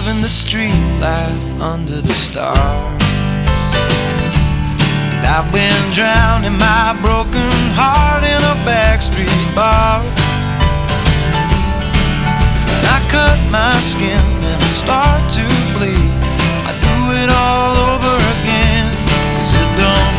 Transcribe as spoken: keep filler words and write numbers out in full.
living the street life under the stars. And I've been drowning my broken heart in a backstreet bar. And I cut my skin and I started